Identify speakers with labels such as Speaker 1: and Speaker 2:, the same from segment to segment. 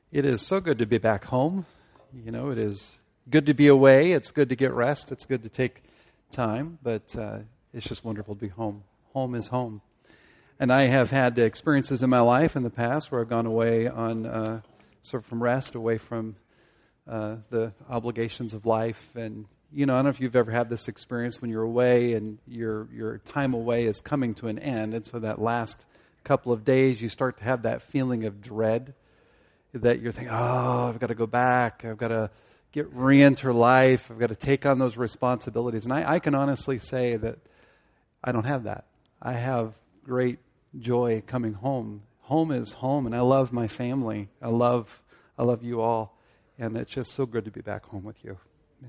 Speaker 1: It is so good to be back home. You know, it is good to be away. It's good to get rest. It's good to take time, but it's just wonderful to be home. Home is home. And I have had experiences in my life in the past where I've gone away on sort of from rest, away from the obligations of life. And, you know, I don't know if you've ever had this experience when you're away and your time away is coming to an end. And so that last couple of days, you start to have that feeling of dread that you're thinking, oh, I've got to go back. I've got to re-enter life. I've got to take on those responsibilities. And I can honestly say that I don't have that. I have great joy coming home. Home is home, and I love my family. I love you all, and it's just so good to be back home with you.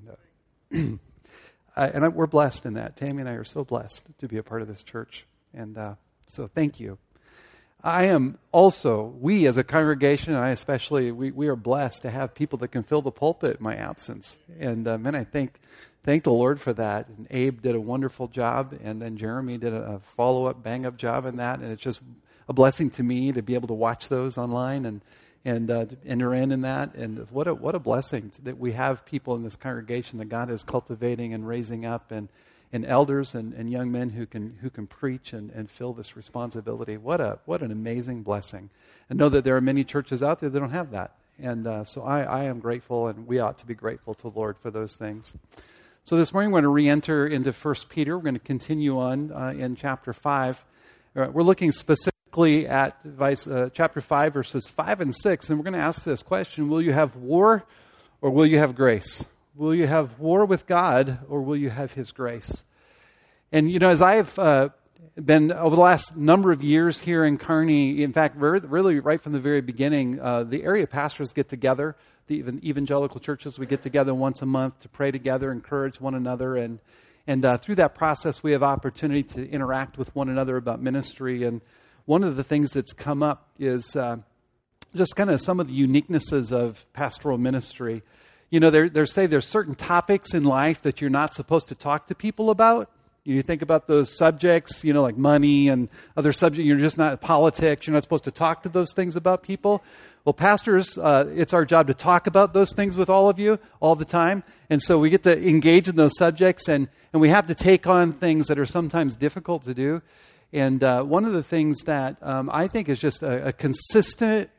Speaker 1: And we're blessed in that. Tammy and I are so blessed to be a part of this church, and so thank you. I am also, we as a congregation, and I especially, we are blessed to have people that can fill the pulpit in my absence. And man, I thank the Lord for that. And Abe did a wonderful job, and then Jeremy did a follow-up, bang-up job in that. And it's just a blessing to me to be able to watch those online and enter in that. And what a blessing that we have people in this congregation that God is cultivating and raising up, and elders and young men who can preach and fill this responsibility. What an amazing blessing. And know that there are many churches out there that don't have that. And so I am grateful, and we ought to be grateful to the Lord for those things. So this morning we're going to re-enter into 1 Peter. We're going to continue on in chapter 5. We're looking specifically at chapter 5, verses 5 and 6. And we're going to ask this question: will you have war or will you have grace? Will you have war with God, or will you have His grace? And, you know, as I've been over the last number of years here in Kearney, in fact, really right from the very beginning, the area pastors get together, the evangelical churches, we get together once a month to pray together, encourage one another, and through that process, we have opportunity to interact with one another about ministry. And one of the things that's come up is just kind of some of the uniquenesses of pastoral ministry. You know, there's certain topics in life that you're not supposed to talk to people about. You think about those subjects, you know, like money and other subjects. You're just not politics. You're not supposed to talk to those things about people. Well, pastors, it's our job to talk about those things with all of you all the time. And so we get to engage in those subjects, and we have to take on things that are sometimes difficult to do. And one of the things that I think is just a consistent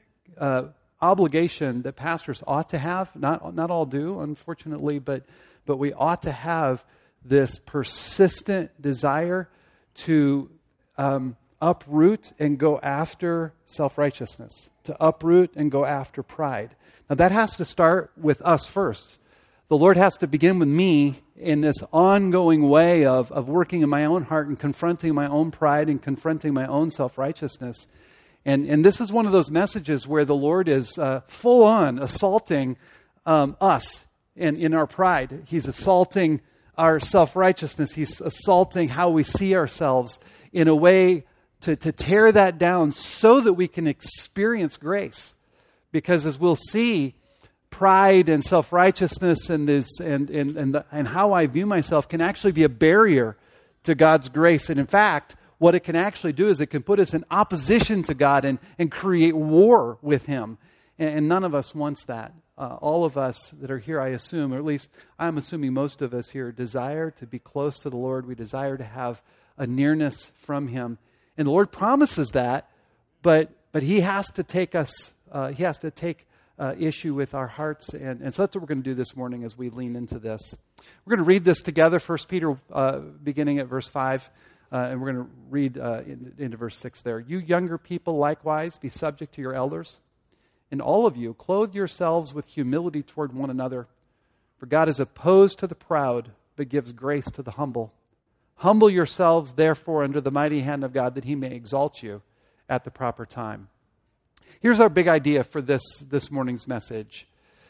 Speaker 1: obligation that pastors ought to have, not all do, unfortunately, but we ought to have this persistent desire to uproot and go after self-righteousness, to uproot and go after pride. Now that has to start with us first. The Lord has to begin with me in this ongoing way of working in my own heart and confronting my own pride and confronting my own self-righteousness. And this is one of those messages where the Lord is full on assaulting us in our pride. He's assaulting our self-righteousness. He's assaulting how we see ourselves in a way to tear that down so that we can experience grace. Because as we'll see, pride and self-righteousness and how I view myself can actually be a barrier to God's grace. And in fact, what it can actually do is it can put us in opposition to God and create war with Him. And none of us wants that. All of us that are here, I assume, or at least I'm assuming most of us here, desire to be close to the Lord. We desire to have a nearness from Him. And the Lord promises that, but He has to take us, He has to take issue with our hearts. And so that's what we're going to do this morning as we lean into this. We're going to read this together, 1 Peter beginning at verse 5. And we're going to read into verse 6 there. You younger people, likewise, be subject to your elders. And all of you, clothe yourselves with humility toward one another. For God is opposed to the proud, but gives grace to the humble. Humble yourselves, therefore, under the mighty hand of God, that He may exalt you at the proper time. Here's our big idea for this morning's message.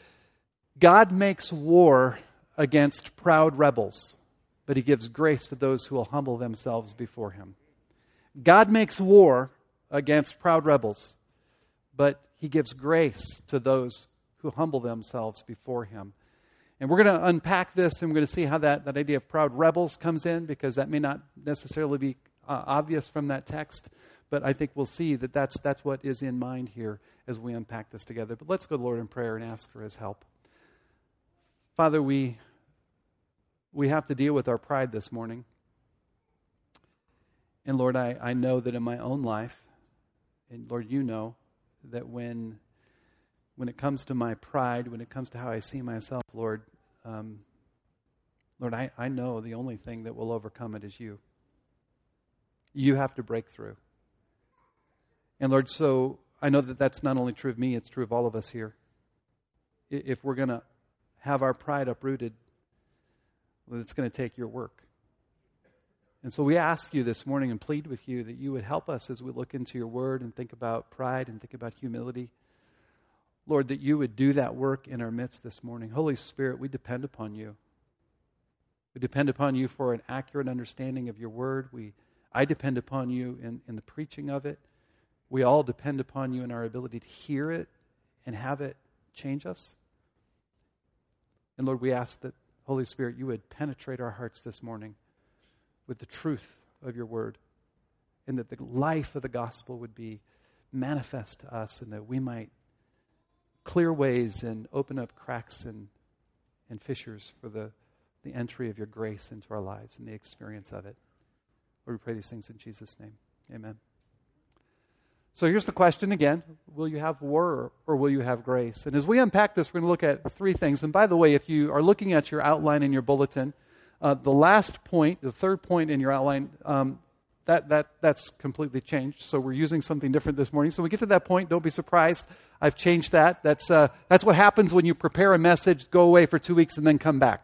Speaker 1: God makes war against proud rebels, but He gives grace to those who will humble themselves before Him. God makes war against proud rebels, but He gives grace to those who humble themselves before Him. And we're going to unpack this, and we're going to see how that idea of proud rebels comes in, because that may not necessarily be obvious from that text. But I think we'll see that that's what is in mind here as we unpack this together. But let's go to the Lord in prayer and ask for His help. Father, we have to deal with our pride this morning. And Lord, I know that in my own life, and Lord, you know, that when it comes to my pride, when it comes to how I see myself, Lord, Lord, I know the only thing that will overcome it is you. You have to break through. And Lord, so I know that that's not only true of me, it's true of all of us here. If we're going to have our pride uprooted, well, it's going to take your work. And so we ask you this morning and plead with you that you would help us as we look into your word and think about pride and think about humility. Lord, that you would do that work in our midst this morning. Holy Spirit, we depend upon you. We depend upon you for an accurate understanding of your word. I depend upon you in the preaching of it. We all depend upon you in our ability to hear it and have it change us. And Lord, we ask that, Holy Spirit, you would penetrate our hearts this morning with the truth of your word, and that the life of the gospel would be manifest to us, and that we might clear ways and open up cracks and fissures for the entry of your grace into our lives and the experience of it. Lord, we pray these things in Jesus' name. Amen. So here's the question again. Will you have war or will you have grace? And as we unpack this, we're going to look at three things. And by the way, if you are looking at your outline in your bulletin, the last point, the third point in your outline, that's completely changed. So we're using something different this morning. So when we get to that point, don't be surprised. I've changed that. That's what happens when you prepare a message, go away for 2 weeks, and then come back.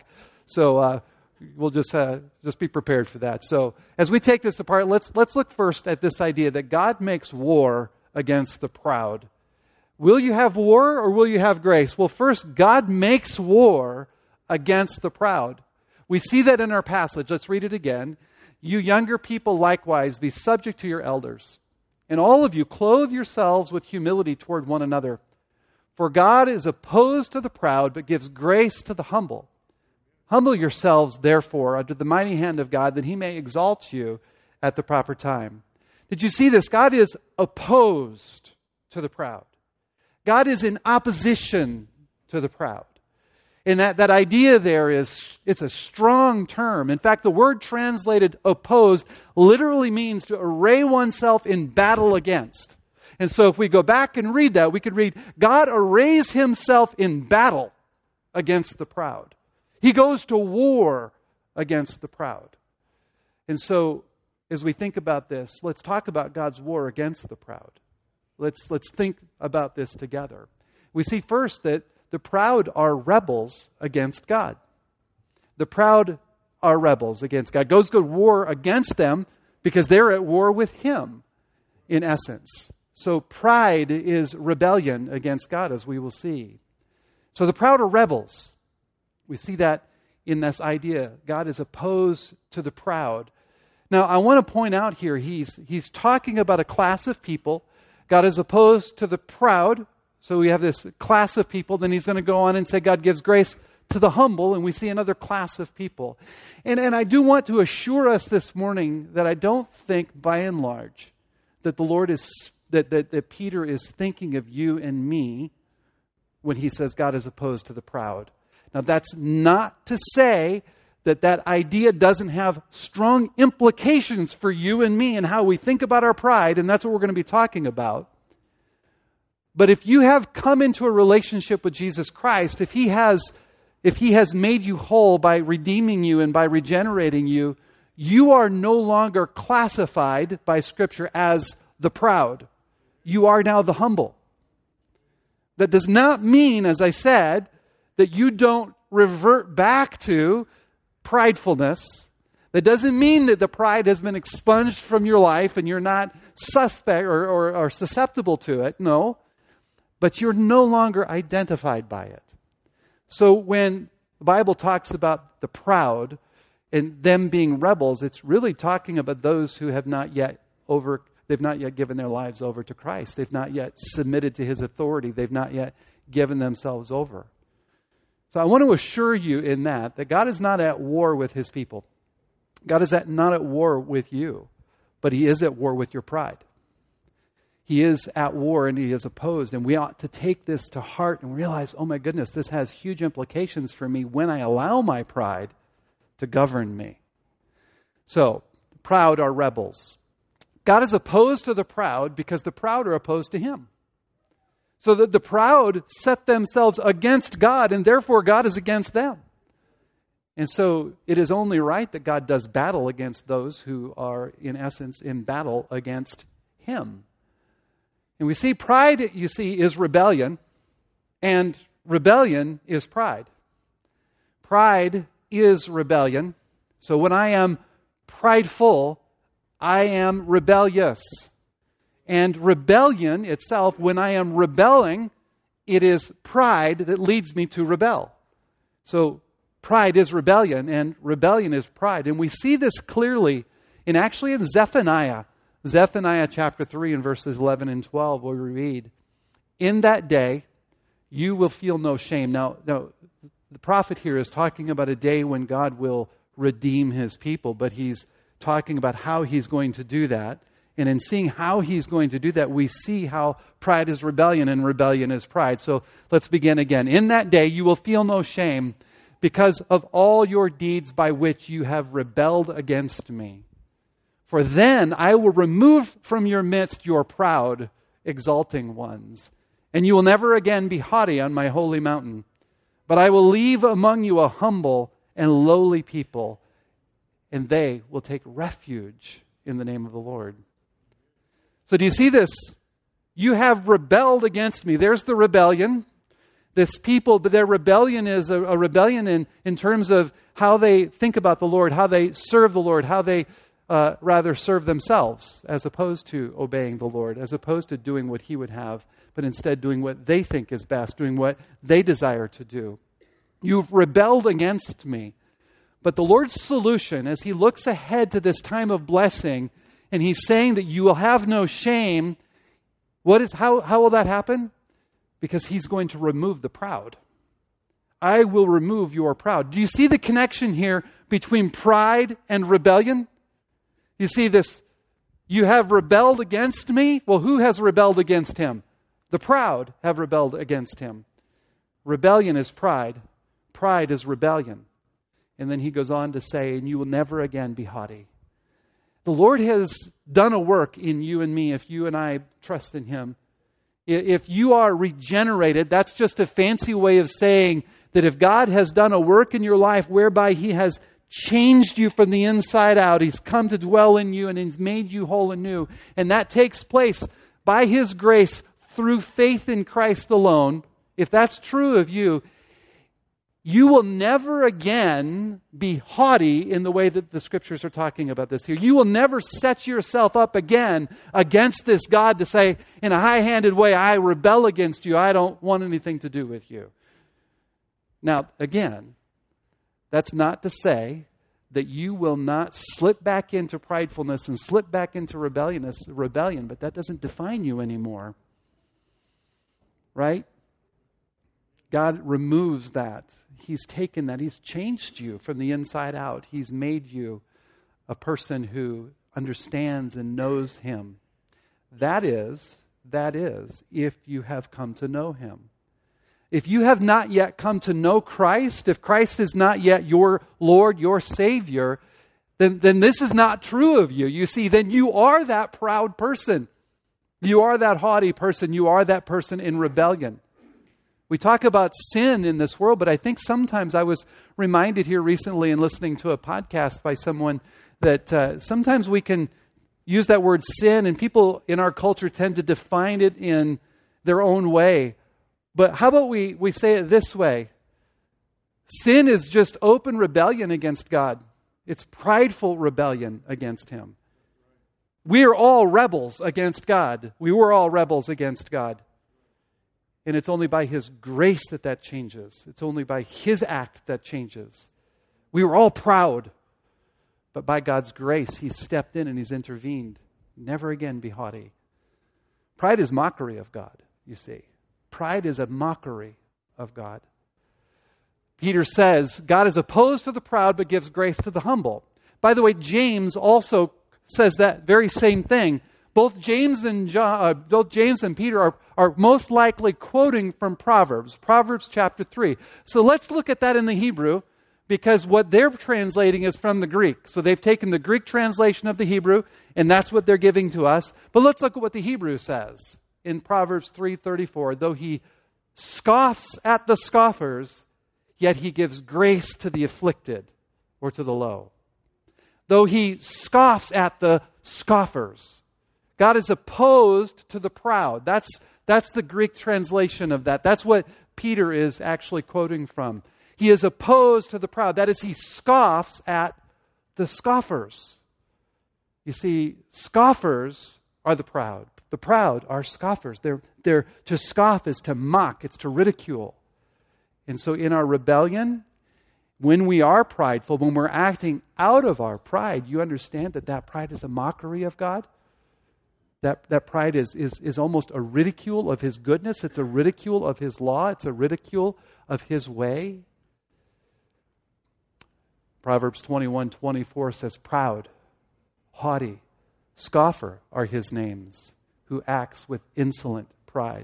Speaker 1: So we'll just be prepared for that. So as we take this apart, let's look first at this idea that God makes war against the proud. Will you have war or will you have grace? Well, first, God makes war against the proud. We see that in our passage. Let's read it again. You younger people likewise be subject to your elders, and all of you clothe yourselves with humility toward one another. For God is opposed to the proud, but gives grace to the humble. Humble yourselves, therefore, under the mighty hand of God, that He may exalt you at the proper time. Did you see this? God is opposed to the proud. God is in opposition to the proud. And that idea there it's a strong term. In fact, the word translated opposed literally means to array oneself in battle against. And so if we go back and read that, we could read, God arrays Himself in battle against the proud. He goes to war against the proud. And so as we think about this, let's talk about God's war against the proud. Let's think about this together. We see first that the proud are rebels against God. The proud are rebels against God. Goes to war against them because they're at war with Him, in essence. So pride is rebellion against God, as we will see. So the proud are rebels. We see that in this idea. God is opposed to the proud. Now, I want to point out here, he's talking about a class of people. God is opposed to the proud. So we have this class of people. Then he's going to go on and say God gives grace to the humble. And we see another class of people. And I do want to assure us this morning that I don't think, by and large, that the Lord is, that Peter is thinking of you and me when he says God is opposed to the proud. Now, that's not to say that idea doesn't have strong implications for you and me and how we think about our pride, and that's what we're going to be talking about. But if you have come into a relationship with Jesus Christ, if He has made you whole by redeeming you and by regenerating you, you are no longer classified by Scripture as the proud. You are now the humble. That does not mean, as I said, that you don't revert back to pridefulness. That doesn't mean that the pride has been expunged from your life and you're not suspect or susceptible to it. No. But you're no longer identified by it. So when the Bible talks about the proud and them being rebels, it's really talking about those who have not yet they've not yet given their lives over to Christ. They've not yet submitted to His authority. They've not yet given themselves over. So I want to assure you in that God is not at war with His people. God is not at war with you, but He is at war with your pride. He is at war and he is opposed. And we ought to take this to heart and realize, oh my goodness, this has huge implications for me when I allow my pride to govern me. So, the proud are rebels. God is opposed to the proud because the proud are opposed to Him. So that the proud set themselves against God, and therefore God is against them. And so it is only right that God does battle against those who are, in essence, in battle against Him. And we see pride, you see, is rebellion, and rebellion is pride. Pride is rebellion. So when I am prideful, I am rebellious. And rebellion itself, when I am rebelling, it is pride that leads me to rebel. So pride is rebellion, and rebellion is pride. And we see this clearly in Zephaniah. Zephaniah chapter 3 and verses 11 and 12, where we read, "In that day you will feel no shame." Now, the prophet here is talking about a day when God will redeem His people, but he's talking about how He's going to do that. And in seeing how He's going to do that, we see how pride is rebellion and rebellion is pride. So let's begin again. "In that day you will feel no shame because of all your deeds by which you have rebelled against me. For then I will remove from your midst your proud, exalting ones, and you will never again be haughty on my holy mountain. But I will leave among you a humble and lowly people, and they will take refuge in the name of the Lord." So do you see this? You have rebelled against me. There's the rebellion. This people, but their rebellion is a rebellion in terms of how they think about the Lord, how they serve the Lord, how they rather serve themselves as opposed to obeying the Lord, as opposed to doing what He would have, but instead doing what they think is best, doing what they desire to do. You've rebelled against me. But the Lord's solution, as He looks ahead to this time of blessing, and He's saying that you will have no shame, how will that happen? Because He's going to remove the proud. I will remove your proud. Do you see the connection here between pride and rebellion? You see this, you have rebelled against me. Well, who has rebelled against Him? The proud have rebelled against Him. Rebellion is pride. Pride is rebellion. And then He goes on to say, and you will never again be haughty. The Lord has done a work in you and me if you and I trust in Him. If you are regenerated, that's just a fancy way of saying that if God has done a work in your life whereby He has changed you from the inside out, He's come to dwell in you and He's made you whole and new, and that takes place by His grace through faith in Christ alone, if that's true of you, you will never again be haughty in the way that the Scriptures are talking about this here. You will never set yourself up again against this God to say, in a high-handed way, I rebel against you. I don't want anything to do with you. Now, again, that's not to say that you will not slip back into pridefulness and slip back into rebellion, but that doesn't define you anymore. Right? God removes that. He's taken that. He's changed you from the inside out. He's made you a person who understands and knows Him. That is, if you have come to know Him. If you have not yet come to know Christ, if Christ is not yet your Lord, your Savior, then this is not true of you. You see, then you are that proud person. You are that haughty person. You are that person in rebellion. We talk about sin in this world, but I think sometimes I was reminded here recently in listening to a podcast by someone that sometimes we can use that word sin, and people in our culture tend to define it in their own way. But how about we say it this way? Sin is just open rebellion against God. It's prideful rebellion against Him. We are all rebels against God. We were all rebels against God. And it's only by His grace that changes. It's only by His act that changes. We were all proud. But by God's grace, He stepped in and He's intervened. Never again be haughty. Pride is mockery of God, you see. Pride is a mockery of God. Peter says, God is opposed to the proud, but gives grace to the humble. By the way, James also says that very same thing. Both James and Peter are most likely quoting from Proverbs chapter 3. So let's look at that in the Hebrew, because what they're translating is from the Greek. So they've taken the Greek translation of the Hebrew, and that's what they're giving to us. But let's look at what the Hebrew says in Proverbs 3:34. Though he scoffs at the scoffers, yet he gives grace to the afflicted or to the low. Though he scoffs at the scoffers. God is opposed to the proud. That's the Greek translation of that. That's what Peter is actually quoting from. He is opposed to the proud. That is, he scoffs at the scoffers. You see, scoffers are the proud. The proud are scoffers. They're to scoff is to mock. It's to ridicule. And so in our rebellion, when we are prideful, when we're acting out of our pride, you understand that pride is a mockery of God. That pride is almost a ridicule of His goodness. It's a ridicule of His law. It's a ridicule of His way. Proverbs 21:24 says, proud, haughty, scoffer are his names, who acts with insolent pride.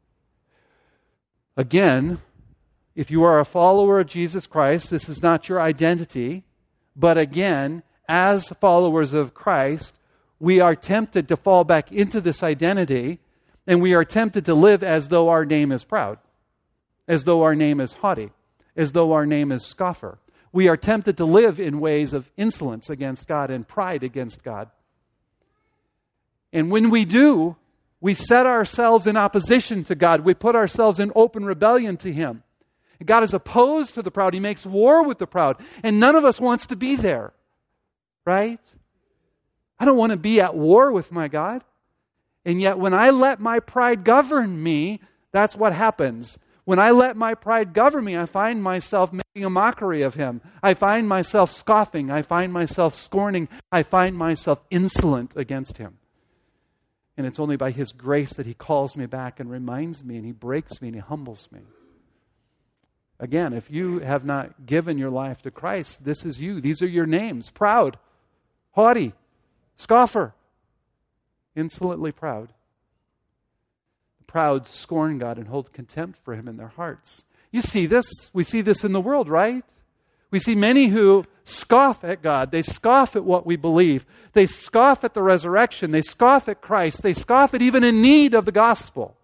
Speaker 1: Again, if you are a follower of Jesus Christ, this is not your identity. But again, as followers of Christ, we are tempted to fall back into this identity, and we are tempted to live as though our name is proud, as though our name is haughty, as though our name is scoffer. We are tempted to live in ways of insolence against God and pride against God. And when we do, we set ourselves in opposition to God. We put ourselves in open rebellion to Him. God is opposed to the proud. He makes war with the proud. And none of us wants to be there. Right? I don't want to be at war with my God. And yet when I let my pride govern me, that's what happens. When I let my pride govern me, I find myself making a mockery of Him. I find myself scoffing. I find myself scorning. I find myself insolent against Him. And it's only by His grace that He calls me back and reminds me, and He breaks me and He humbles me. Again, if you have not given your life to Christ, this is you. These are your names. Proud, haughty, scoffer, insolently proud. The proud scorn God and hold contempt for Him in their hearts. You see this? We see this in the world, right? We see many who scoff at God. They scoff at what we believe. They scoff at the resurrection. They scoff at Christ. They scoff at even in need of the gospel.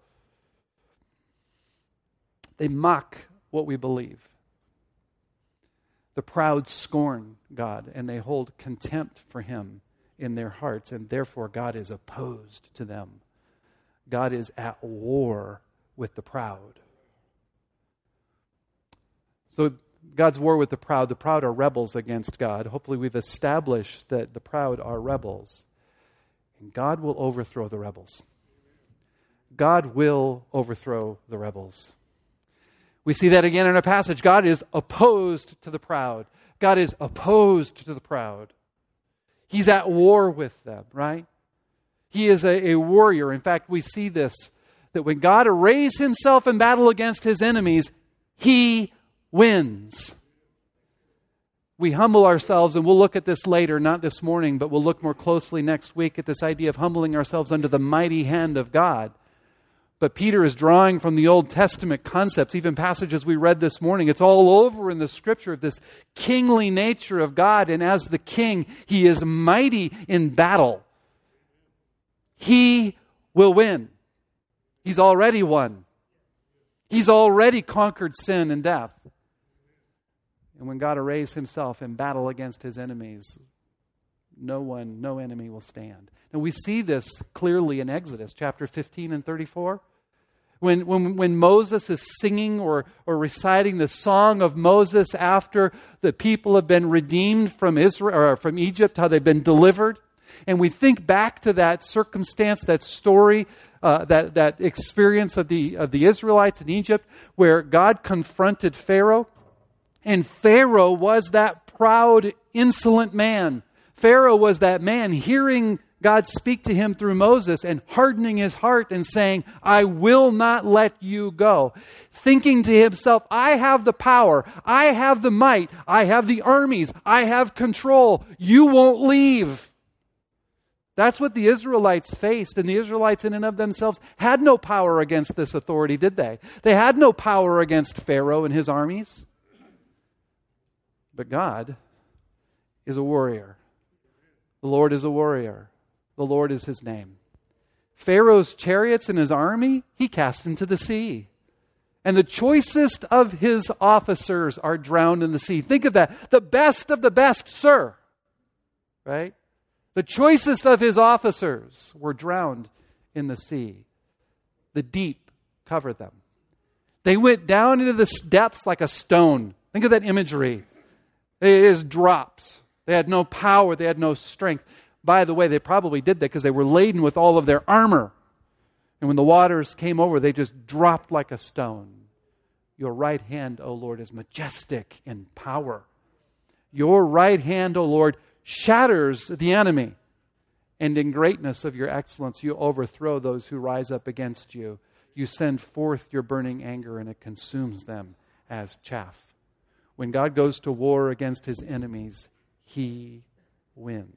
Speaker 1: They mock what we believe. The proud scorn God, and they hold contempt for Him in their hearts, and therefore God is opposed to them. God is at war with the proud. So God's war with the proud are rebels against God. Hopefully we've established that the proud are rebels. And God will overthrow the rebels. God will overthrow the rebels. We see that again in our passage. God is opposed to the proud. God is opposed to the proud. He's at war with them, right? He is a warrior. In fact, we see this, that when God arrays Himself in battle against His enemies, He wins. We humble ourselves, and we'll look at this later, not this morning, but we'll look more closely next week at this idea of humbling ourselves under the mighty hand of God. But Peter is drawing from the Old Testament concepts, even passages we read this morning. It's all over in the Scripture of this kingly nature of God. And as the king, He is mighty in battle. He will win. He's already won. He's already conquered sin and death. And when God arrays Himself in battle against His enemies, no enemy will stand. And we see this clearly in Exodus chapter 15 and 34. When Moses is singing or reciting the song of Moses after the people have been redeemed from Israel or from Egypt, how they've been delivered, and we think back to that circumstance, that story, that experience of the Israelites in Egypt, where God confronted Pharaoh, and Pharaoh was that proud, insolent man. Pharaoh was that man hearing God speak to him through Moses and hardening his heart and saying, I will not let you go. Thinking to himself, I have the power, I have the might, I have the armies, I have control. You won't leave. That's what the Israelites faced, and the Israelites in and of themselves had no power against this authority, did they? They had no power against Pharaoh and his armies. But God is a warrior. The Lord is a warrior. The Lord is his name. Pharaoh's chariots and his army, he cast into the sea. And the choicest of his officers are drowned in the sea. Think of that. The best of the best, sir. Right? The choicest of his officers were drowned in the sea. The deep covered them. They went down into the depths like a stone. Think of that imagery. It is drops. They had no power. They had no strength. By the way, they probably did that because they were laden with all of their armor. And when the waters came over, they just dropped like a stone. Your right hand, O Lord, is majestic in power. Your right hand, O Lord, shatters the enemy. And in greatness of your excellence, you overthrow those who rise up against you. You send forth your burning anger, and it consumes them as chaff. When God goes to war against his enemies, he wins.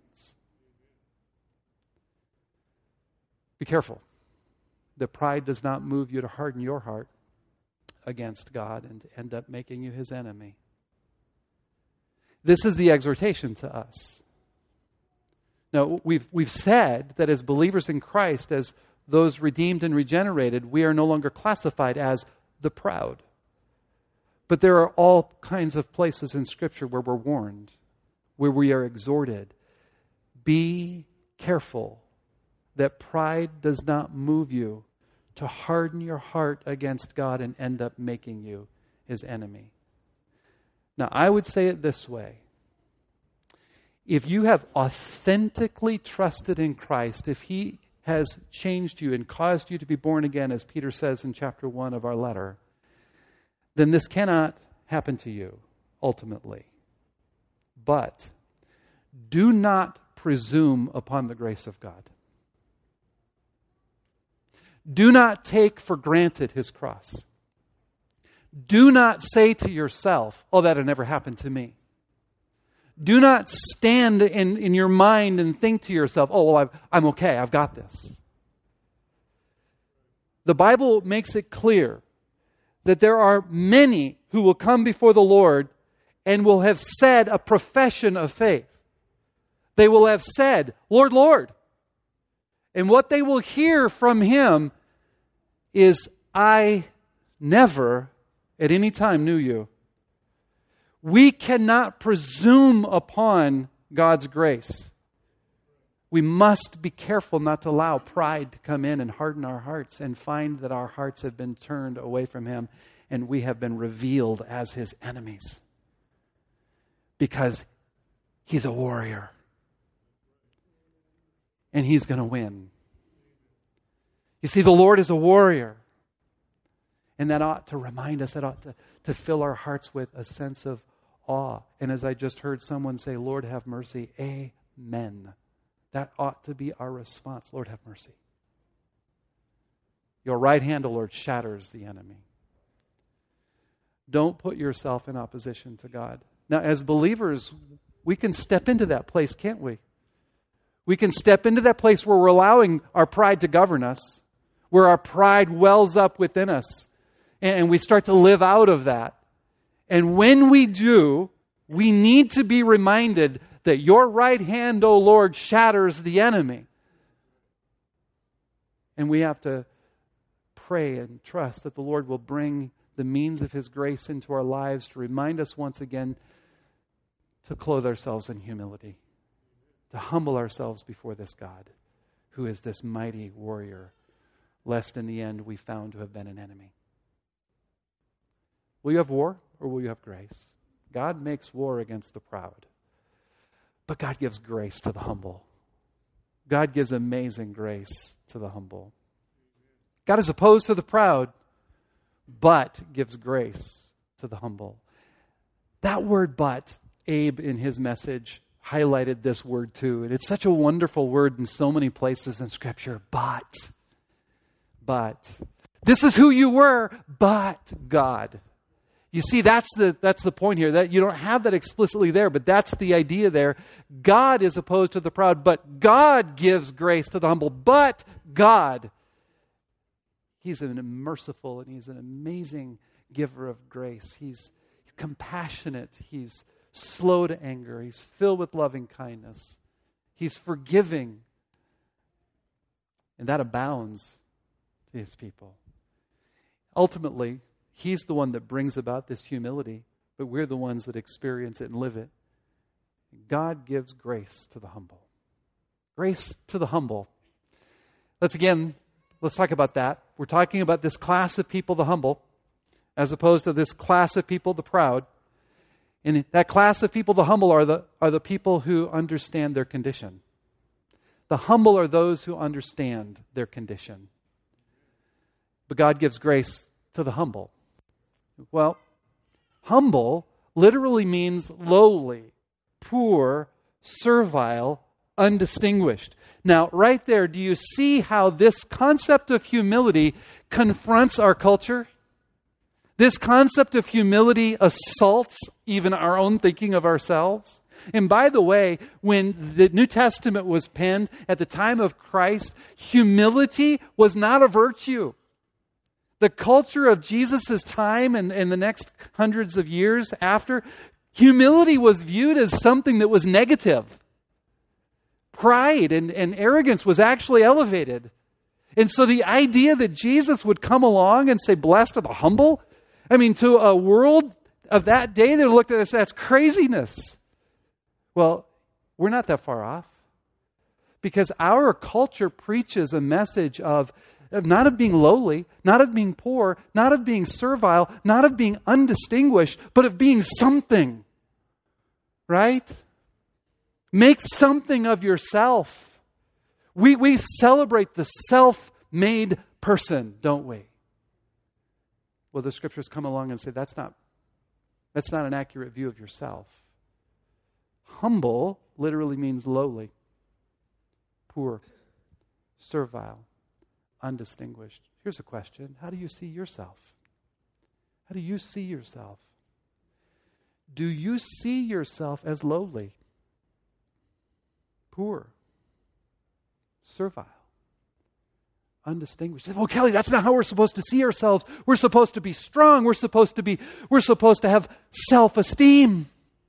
Speaker 1: Be careful that pride does not move you to harden your heart against God and to end up making you his enemy. This is the exhortation to us. Now, we've said that as believers in Christ, as those redeemed and regenerated, we are no longer classified as the proud. But there are all kinds of places in Scripture where we're warned, where we are exhorted. Be careful that pride does not move you to harden your heart against God and end up making you his enemy. Now, I would say it this way. If you have authentically trusted in Christ, if he has changed you and caused you to be born again, as Peter says in chapter 1 of our letter, then this cannot happen to you, ultimately. But do not presume upon the grace of God. Do not take for granted his cross. Do not say to yourself, oh, that'll never happen to me. Do not stand in your mind and think to yourself, oh, well, I'm okay, I've got this. The Bible makes it clear that there are many who will come before the Lord and will have said a profession of faith. They will have said, Lord, Lord. And what they will hear from him is, I never at any time knew you. We cannot presume upon God's grace. We must be careful not to allow pride to come in and harden our hearts and find that our hearts have been turned away from him and we have been revealed as his enemies. Because he's a warrior. And he's going to win. You see, the Lord is a warrior. And that ought to remind us, that ought to fill our hearts with a sense of awe. And as I just heard someone say, Lord, have mercy. Amen. That ought to be our response. Lord, have mercy. Your right hand, O Lord, shatters the enemy. Don't put yourself in opposition to God. Now, as believers, we can step into that place, can't we? We can step into that place where we're allowing our pride to govern us, where our pride wells up within us, and we start to live out of that. And when we do, we need to be reminded that your right hand, O Lord, shatters the enemy. And we have to pray and trust that the Lord will bring the means of his grace into our lives to remind us once again to clothe ourselves in humility, to humble ourselves before this God who is this mighty warrior, lest in the end we found to have been an enemy. Will you have war or will you have grace? God makes war against the proud, but God gives grace to the humble. God gives amazing grace to the humble. God is opposed to the proud, but gives grace to the humble. That word but, Abe in his message highlighted this word too. And it's such a wonderful word in so many places in Scripture. But. This is who you were, but God. You see, that's the point here. That you don't have that explicitly there, but that's the idea there. God is opposed to the proud, but God gives grace to the humble. But God, He's an merciful and He's an amazing giver of grace. He's compassionate. He's slow to anger. He's filled with loving kindness. He's forgiving. And that abounds to His people. Ultimately, He's the one that brings about this humility, but we're the ones that experience it and live it. God gives grace to the humble. Grace to the humble. Let's talk about that. We're talking about this class of people, the humble, as opposed to this class of people, the proud. And that class of people, the humble, are the people who understand their condition. The humble are those who understand their condition. But God gives grace to the humble. Well, humble literally means lowly, poor, servile, undistinguished. Now, right there, do you see how this concept of humility confronts our culture? This concept of humility assaults even our own thinking of ourselves. And by the way, when the New Testament was penned at the time of Christ, humility was not a virtue. The culture of Jesus' time and the next hundreds of years after, humility was viewed as something that was negative. Pride and arrogance was actually elevated. And so the idea that Jesus would come along and say, blessed are the humble, to a world of that day, they looked at us, that's craziness. Well, we're not that far off. Because our culture preaches a message of not of being lowly, not of being poor, not of being servile, not of being undistinguished, but of being something. Right? Make something of yourself. We celebrate the self-made person, don't we? Well, the Scriptures come along and say that's not an accurate view of yourself. Humble literally means lowly, poor, servile, undistinguished. Here's a question. How do you see yourself? How do you see yourself? Do you see yourself as lowly, poor, servile, undistinguished? Well, Kelly, that's not how we're supposed to see ourselves. We're supposed to be strong. We're supposed to have self-esteem.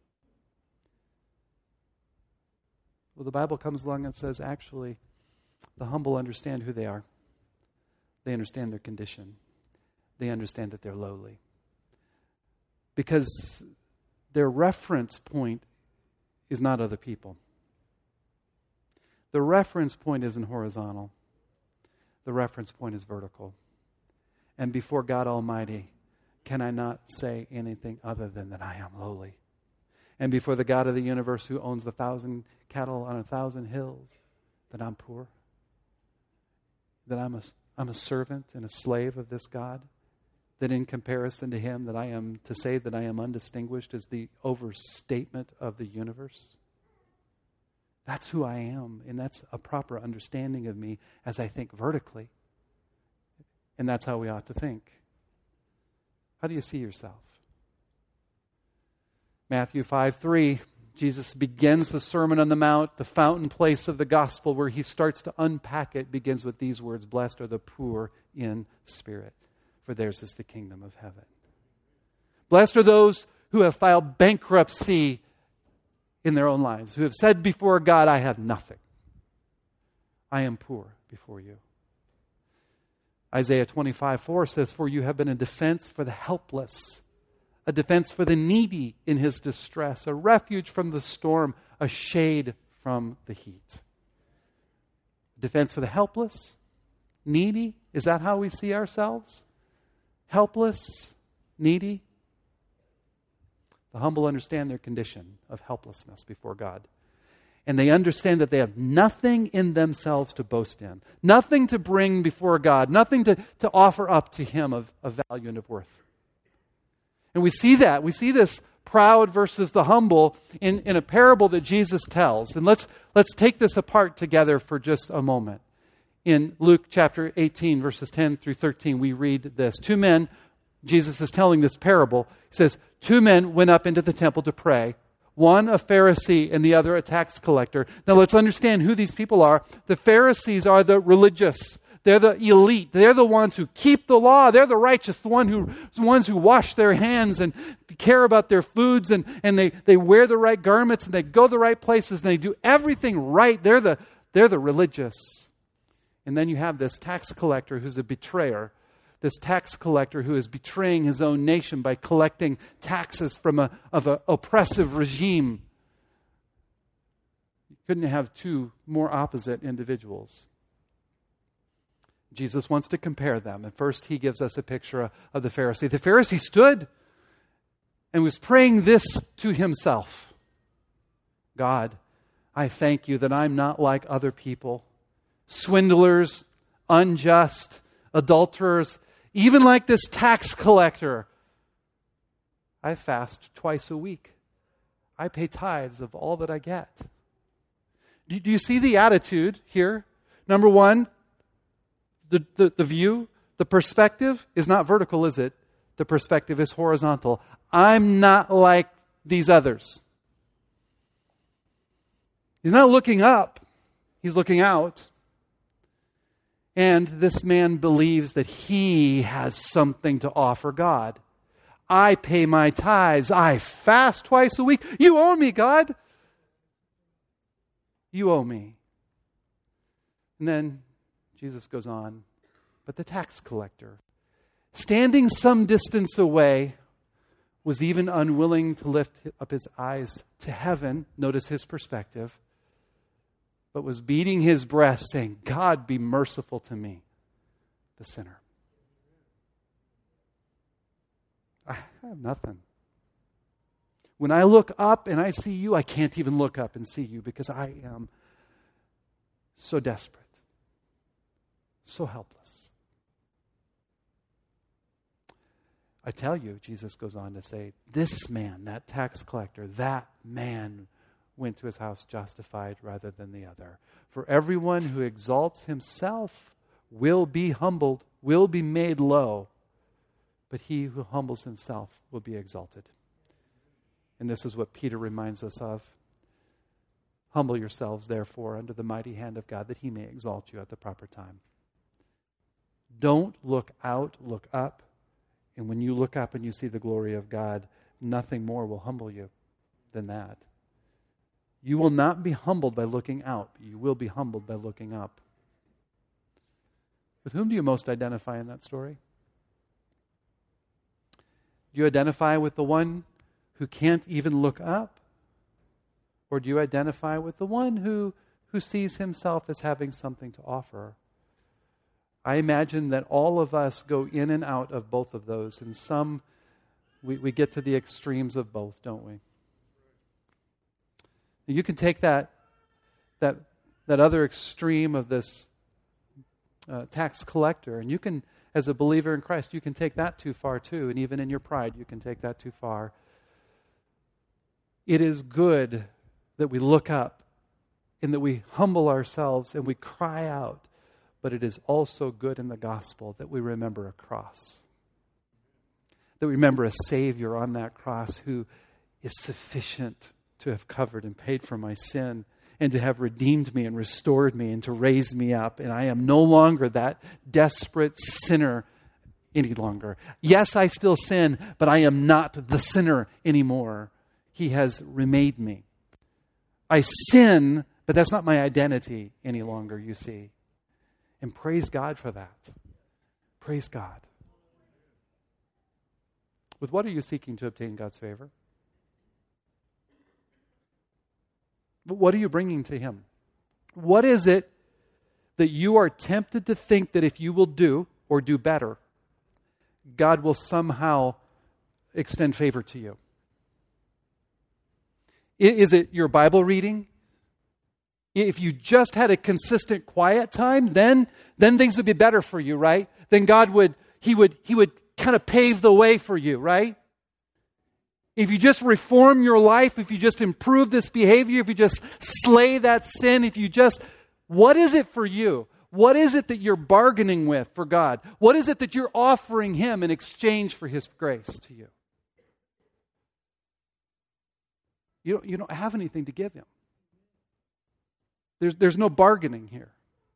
Speaker 1: Well, the Bible comes along and says, actually, the humble understand who they are. They understand their condition. They understand that they're lowly. Because their reference point is not other people. The reference point isn't horizontal. The reference point is vertical. And before God Almighty, can I not say anything other than that I am lowly? And before the God of the universe who owns 1,000 cattle on 1,000 hills, that I'm poor? That I'm a servant and a slave of this God? That in comparison to Him, that I am, to say that I am undistinguished is the overstatement of the universe? That's who I am, and that's a proper understanding of me as I think vertically. And that's how we ought to think. How do you see yourself? Matthew 5:3, Jesus begins the Sermon on the Mount, the fountain place of the gospel, where He starts to unpack it, begins with these words, blessed are the poor in spirit, for theirs is the kingdom of heaven. Blessed are those who have filed bankruptcy in their own lives, who have said before God, I have nothing. I am poor before you. Isaiah 25:4 says, for you have been a defense for the helpless, a defense for the needy in his distress, a refuge from the storm, a shade from the heat. Defense for the helpless, needy. Is that how we see ourselves? Helpless, needy. The humble understand their condition of helplessness before God. And they understand that they have nothing in themselves to boast in, nothing to bring before God, nothing to offer up to Him of value and of worth. And we see that. We see this proud versus the humble in a parable that Jesus tells. And let's take this apart together for just a moment. In Luke chapter 18, verses 10 through 13, we read this. Two men Jesus is telling this parable. He says, 2 men went up into the temple to pray. One a Pharisee and the other a tax collector. Now let's understand who these people are. The Pharisees are the religious. They're the elite. They're the ones who keep the law. They're the righteous, the ones who wash their hands and care about their foods, and they wear the right garments, and they go the right places, and they do everything right. They're the religious. And then you have this tax collector who's a betrayer. This tax collector who is betraying his own nation by collecting taxes from an oppressive regime. You couldn't have 2 more opposite individuals. Jesus wants to compare them. And first he gives us a picture of the Pharisee. The Pharisee stood and was praying this to himself. God, I thank you that I'm not like other people. Swindlers, unjust, adulterers, even like this tax collector. I fast twice a week. I pay tithes of all that I get. Do you see the attitude here? Number one, the view, the perspective is not vertical, is it? The perspective is horizontal. I'm not like these others. He's not looking up. He's looking out. And this man believes that he has something to offer God. I pay my tithes. I fast twice a week. You owe me, God. You owe me. And then Jesus goes on. But the tax collector, standing some distance away, was even unwilling to lift up his eyes to heaven. Notice his perspective. But was beating his breast, saying, God, be merciful to me, the sinner. I have nothing. When I look up and I see you, I can't even look up and see you because I am so desperate, so helpless. I tell you, Jesus goes on to say, this man, that tax collector, that man went to his house justified rather than the other. For everyone who exalts himself will be humbled, will be made low, but he who humbles himself will be exalted. And this is what Peter reminds us of. Humble yourselves, therefore, under the mighty hand of God, that he may exalt you at the proper time. Don't look out, look up. And when you look up and you see the glory of God, nothing more will humble you than that. You will not be humbled by looking out. You will be humbled by looking up. With whom do you most identify in that story? Do you identify with the one who can't even look up? Or do you identify with the one who sees himself as having something to offer? I imagine that all of us go in and out of both of those. And some, we get to the extremes of both, don't we? You can take that other extreme of this tax collector, and you can, as a believer in Christ, you can take that too far too, and even in your pride, you can take that too far. It is good that we look up and that we humble ourselves and we cry out, but it is also good in the gospel that we remember a cross, that we remember a Savior on that cross who is sufficient to have covered and paid for my sin and to have redeemed me and restored me and to raise me up. And I am no longer that desperate sinner any longer. Yes, I still sin, but I am not the sinner anymore. He has remade me. I sin, but that's not my identity any longer, you see. And praise God for that. Praise God. With what are you seeking to obtain God's favor? But what are you bringing to Him? What is it that you are tempted to think that if you will do or do better, God will somehow extend favor to you? Is it your Bible reading? If you just had a consistent quiet time, then things would be better for you, right? Then God would kind of pave the way for you, right? If you just reform your life, if you just improve this behavior, if you just slay that sin, what is it for you? What is it that you're bargaining with for God? What is it that you're offering Him in exchange for His grace to you? You don't have anything to give Him. There's no bargaining here.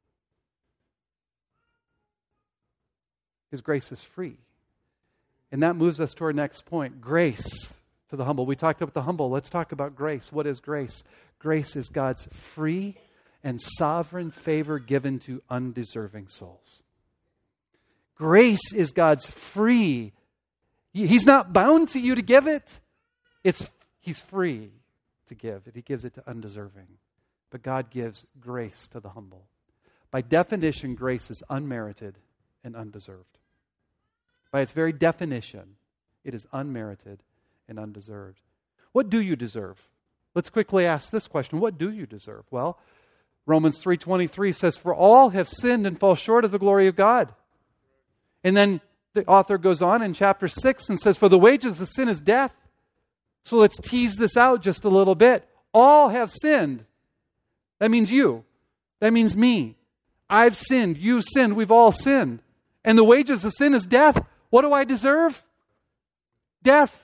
Speaker 1: His grace is free. And that moves us to our next point. Grace to the humble. We talked about the humble. Let's talk about grace. What is grace? Grace is God's free and sovereign favor given to undeserving souls. Grace is God's free. He's not bound to you to give it. He's free to give it. He gives it to undeserving. But God gives grace to the humble. By definition, grace is unmerited and undeserved. By its very definition, it is unmerited and undeserved. What do you deserve? Let's quickly ask this question. What do you deserve? Well, Romans 3:23 says, "For all have sinned and fall short of the glory of God." And then the author goes on in chapter 6 and says, "For the wages of sin is death." So let's tease this out just a little bit. All have sinned. That means you. That means me. I've sinned. You've sinned. We've all sinned. And the wages of sin is death. What do I deserve? Death.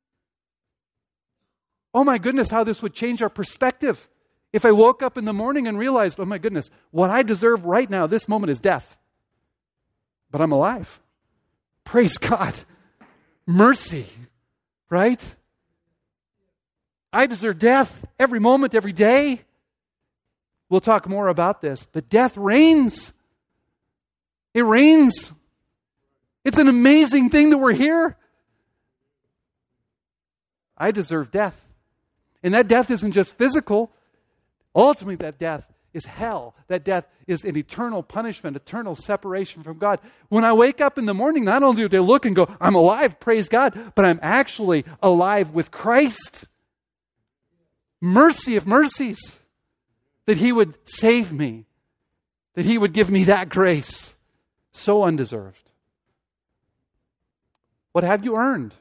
Speaker 1: Oh my goodness, how this would change our perspective. If I woke up in the morning and realized, oh my goodness, what I deserve right now, this moment is death. But I'm alive. Praise God. Mercy. Right? I deserve death every moment, every day. We'll talk more about this. But death reigns. It reigns. It's an amazing thing that we're here. I deserve death. And that death isn't just physical. Ultimately, that death is hell. That death is an eternal punishment, eternal separation from God. When I wake up in the morning, not only do I look and go, I'm alive, praise God, but I'm actually alive with Christ. Mercy of mercies. That He would save me. That He would give me that grace. So undeserved. What have you earned?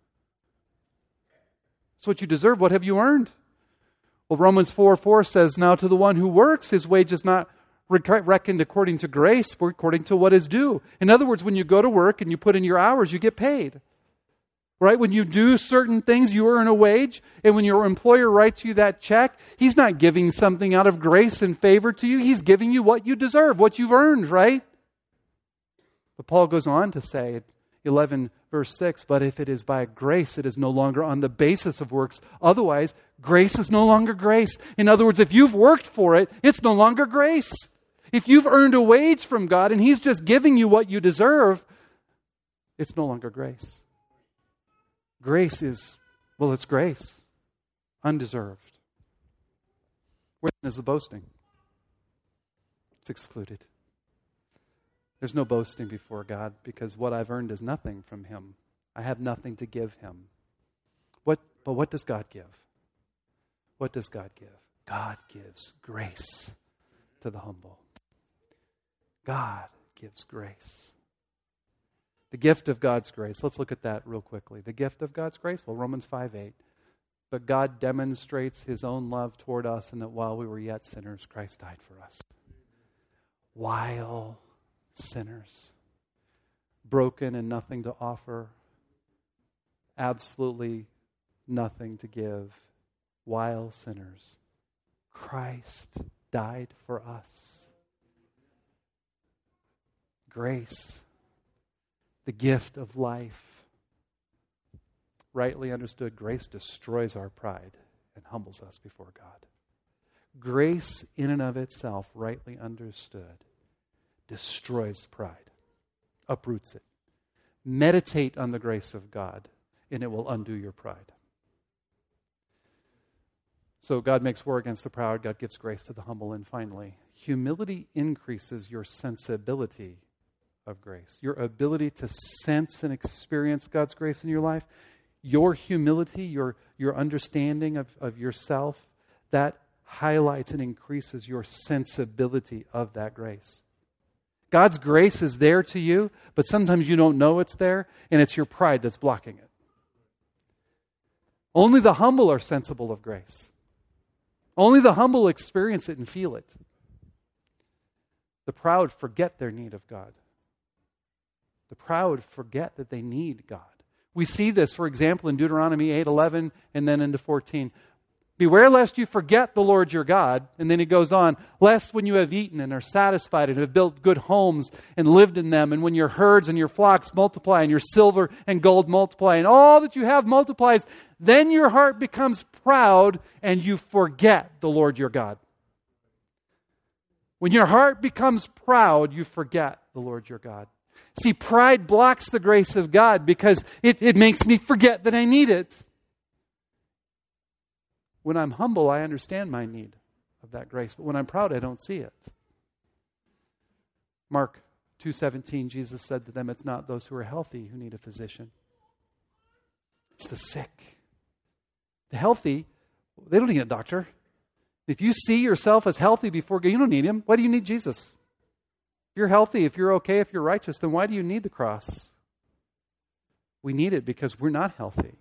Speaker 1: It's what you deserve. What have you earned? Well, Romans 4:4 says, "Now to the one who works, his wage is not reckoned according to grace, but according to what is due." In other words, when you go to work and you put in your hours, you get paid. Right? When you do certain things, you earn a wage. And when your employer writes you that check, he's not giving something out of grace and favor to you. He's giving you what you deserve, what you've earned, right? But Paul goes on to say, 11 verse 6, "But if it is by grace, it is no longer on the basis of works. Otherwise, grace is no longer grace." In other words, if you've worked for it, it's no longer grace. If you've earned a wage from God and He's just giving you what you deserve, it's no longer grace. Grace is, well, it's grace. Undeserved. Where is the boasting? It's excluded. There's no boasting before God because what I've earned is nothing from Him. I have nothing to give Him. But what does God give? What does God give? God gives grace to the humble. God gives grace. The gift of God's grace. Let's look at that real quickly. The gift of God's grace. Well, Romans 5:8. "But God demonstrates His own love toward us in that while we were yet sinners, Christ died for us." While sinners. Broken and nothing to offer. Absolutely nothing to give. While sinners. Christ died for us. Grace. The gift of life. Rightly understood, grace destroys our pride and humbles us before God. Grace in and of itself, rightly understood, destroys pride, uproots it. Meditate on the grace of God, and it will undo your pride. So God makes war against the proud, God gives grace to the humble, and finally, humility increases your sensibility of grace. Your ability to sense and experience God's grace in your life, your humility, your understanding of yourself, that highlights and increases your sensibility of that grace. God's grace is there to you, but sometimes you don't know it's there, and it's your pride that's blocking it. Only the humble are sensible of grace. Only the humble experience it and feel it. The proud forget their need of God. The proud forget that they need God. We see this, for example, in Deuteronomy 8:11 and then into 14. Beware lest you forget the Lord your God. And then he goes on, lest when you have eaten and are satisfied and have built good homes and lived in them, and when your herds and your flocks multiply and your silver and gold multiply and all that you have multiplies, then your heart becomes proud and you forget the Lord your God. When your heart becomes proud, you forget the Lord your God. See, pride blocks the grace of God because it makes me forget that I need it. When I'm humble, I understand my need of that grace. But when I'm proud, I don't see it. Mark 2:17, Jesus said to them, it's not those who are healthy who need a physician. It's the sick. The healthy, they don't need a doctor. If you see yourself as healthy before God, you don't need Him. Why do you need Jesus? If you're healthy, if you're okay, if you're righteous, then why do you need the cross? We need it because we're not healthy.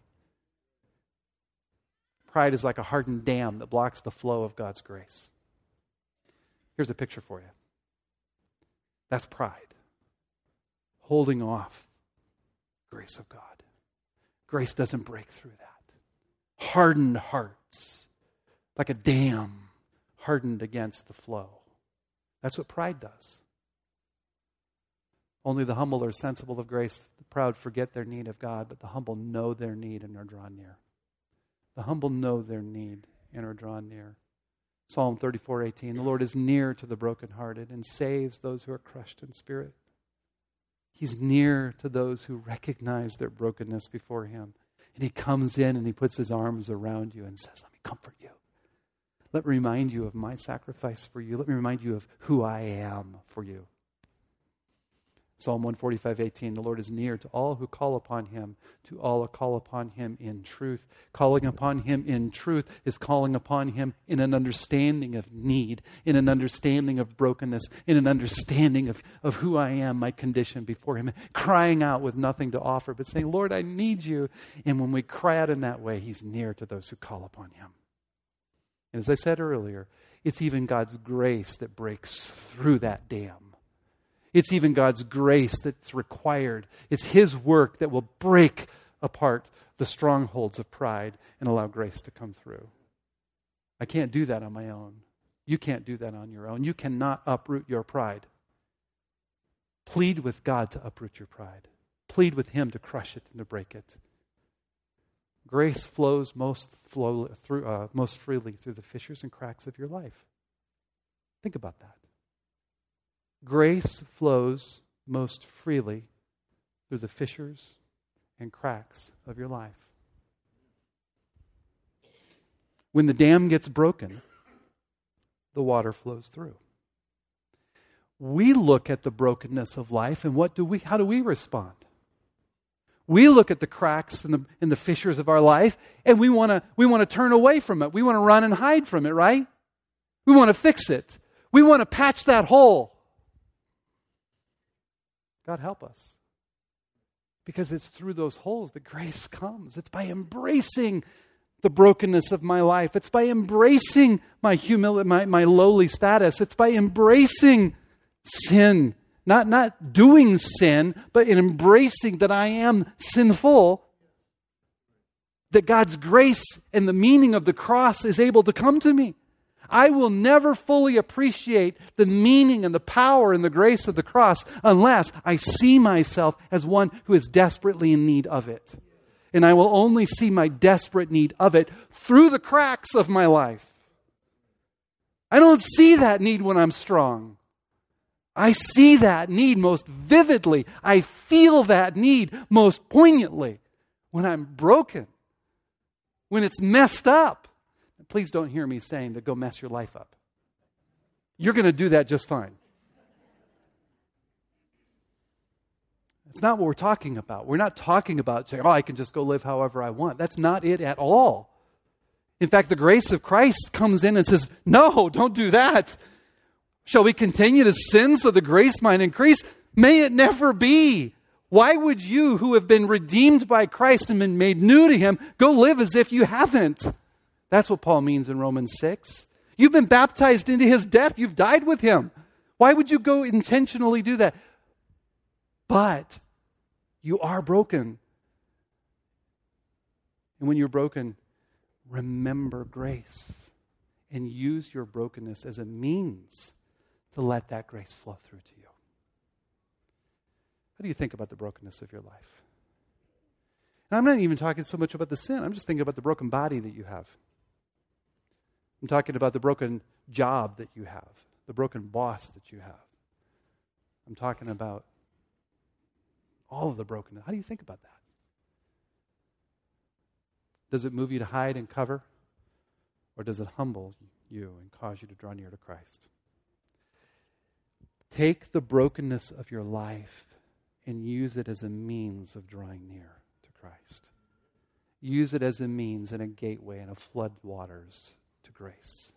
Speaker 1: Pride is like a hardened dam that blocks the flow of God's grace. Here's a picture for you. That's pride. Holding off the grace of God. Grace doesn't break through that. Hardened hearts, like a dam hardened against the flow. That's what pride does. Only the humble are sensible of grace. The proud forget their need of God, but the humble know their need and are drawn near. The humble know their need and are drawn near. Psalm 34:18, the Lord is near to the brokenhearted and saves those who are crushed in spirit. He's near to those who recognize their brokenness before Him. And He comes in and He puts His arms around you and says, let me comfort you. Let me remind you of my sacrifice for you. Let me remind you of who I am for you. Psalm 145:18, the Lord is near to all who call upon Him, to all who call upon Him in truth. Calling upon Him in truth is calling upon Him in an understanding of need, in an understanding of brokenness, in an understanding of who I am, my condition before Him, crying out with nothing to offer, but saying, Lord, I need you. And when we cry out in that way, He's near to those who call upon Him. And as I said earlier, it's even God's grace that breaks through that dam. It's even God's grace that's required. It's His work that will break apart the strongholds of pride and allow grace to come through. I can't do that on my own. You can't do that on your own. You cannot uproot your pride. Plead with God to uproot your pride. Plead with Him to crush it and to break it. Grace flows most freely through the fissures and cracks of your life. Think about that. Grace flows most freely through the fissures and cracks of your life. When the dam gets broken, the water flows through. We look at the brokenness of life and how do we respond? We look at the cracks in the fissures of our life and we want to turn away from it. We want to run and hide from it, right? We want to fix it. We want to patch that hole. God help us. Because it's through those holes that grace comes. It's by embracing the brokenness of my life. It's by embracing my humility, my lowly status. It's by embracing sin. Not doing sin, but in embracing that I am sinful, that God's grace and the meaning of the cross is able to come to me. I will never fully appreciate the meaning and the power and the grace of the cross unless I see myself as one who is desperately in need of it. And I will only see my desperate need of it through the cracks of my life. I don't see that need when I'm strong. I see that need most vividly. I feel that need most poignantly when I'm broken, when it's messed up. Please don't hear me saying to go mess your life up. You're going to do that just fine. It's not what we're talking about. We're not talking about saying, I can just go live however I want. That's not it at all. In fact, the grace of Christ comes in and says, no, don't do that. Shall we continue to sin so the grace might increase? May it never be. Why would you, who have been redeemed by Christ and been made new to Him, go live as if you haven't? That's what Paul means in Romans 6. You've been baptized into His death. You've died with Him. Why would you go intentionally do that? But you are broken. And when you're broken, remember grace and use your brokenness as a means to let that grace flow through to you. How do you think about the brokenness of your life? And I'm not even talking so much about the sin. I'm just thinking about the broken body that you have. I'm talking about the broken job that you have, the broken boss that you have. I'm talking about all of the brokenness. How do you think about that? Does it move you to hide and cover? Or does it humble you and cause you to draw near to Christ? Take the brokenness of your life and use it as a means of drawing near to Christ. Use it as a means and a gateway and a flood waters to grace.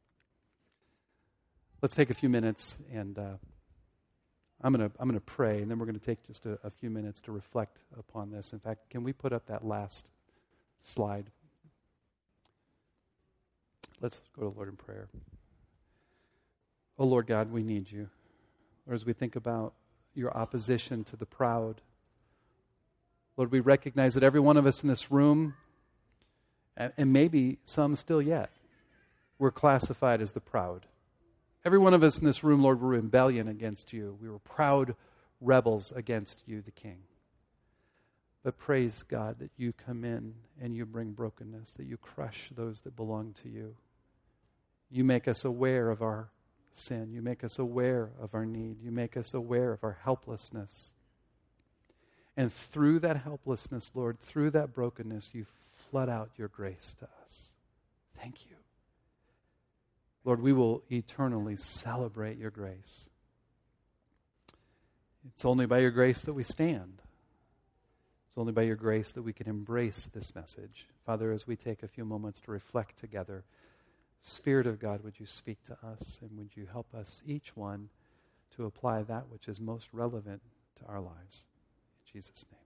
Speaker 1: Let's take a few minutes, and I'm going to pray, and then we're going to take just a few minutes to reflect upon this. In fact, can we put up that last slide? Let's go to the Lord in prayer. Oh, Lord God, we need you. Or as we think about your opposition to the proud, Lord, we recognize that every one of us in this room, and maybe some still yet, we're classified as the proud. Every one of us in this room, Lord, were in rebellion against you. We were proud rebels against you, the King. But praise God that you come in and you bring brokenness, that you crush those that belong to you. You make us aware of our sin. You make us aware of our need. You make us aware of our helplessness. And through that helplessness, Lord, through that brokenness, you flood out your grace to us. Thank you. Lord, we will eternally celebrate your grace. It's only by your grace that we stand. It's only by your grace that we can embrace this message. Father, as we take a few moments to reflect together, Spirit of God, would you speak to us, and would you help us, each one, to apply that which is most relevant to our lives. In Jesus' name.